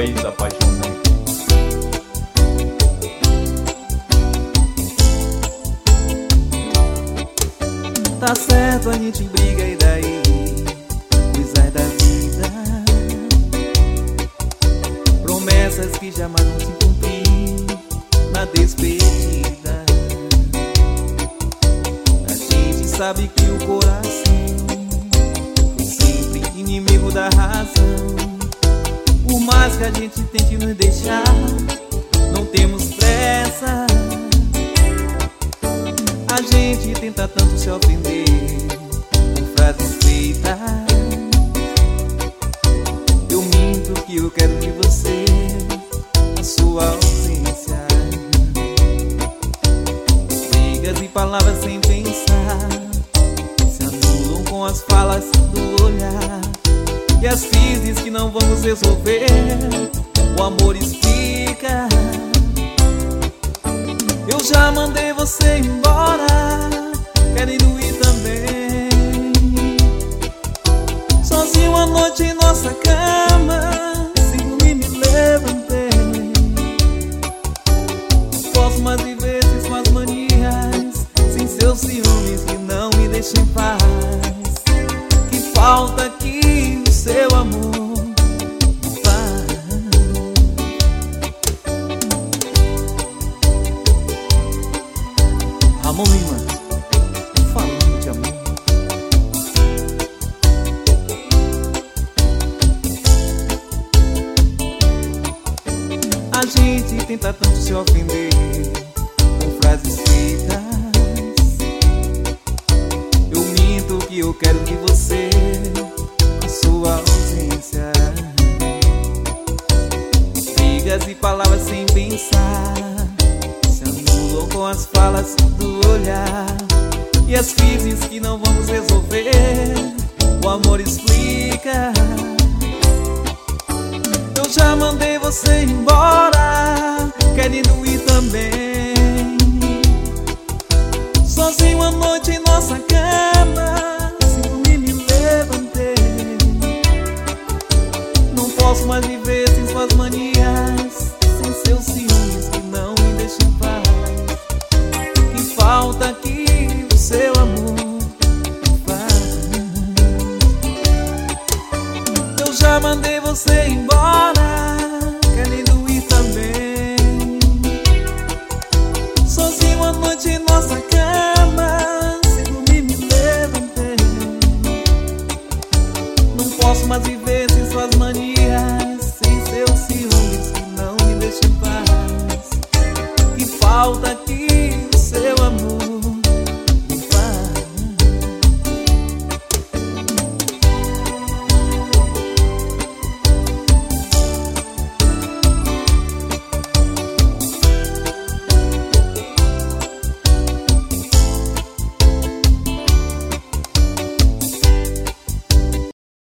país da paixão, né? Tá certo, a gente briga e daí? Coisas da vida, promessas que jamais vão se cumprir na despedida. A gente sabe que o coração foi sempre inimigo da razão. Por mais que a gente tente nos deixar, não temos pressa. A gente tenta tanto se ofender com frases feitas. Eu minto que eu quero de você, a sua ausência. Brigas e palavras sem pensar se anulam com as falas do olhar. E as crises que não vamos resolver, o amor explica. Eu já mandei você embora, querendo ir também. Sozinho à noite em nossa cama, sem dormir me levantei. Posso mais viver sem suas manias, sem seus ciúmes que não me deixam em paz. Que falta aqui o seu amor. Ramon Lima, falando de amor. A gente tenta tanto se ofender com frases feitas. Eu minto que eu quero de você, a sua ausência. Brigas e palavras sem pensar se anulam com as falas do olhar. E as crises que não vamos resolver, o amor explica. Eu já mandei você embora, querendo ir também. Sozinho à noite em nossa cama, sem dormir me levantei. Não posso mais viver sem suas manias, sem seus ciúmes que não me deixam em paz. Que falta aqui o seu amor faz. Eu já mandei você embora,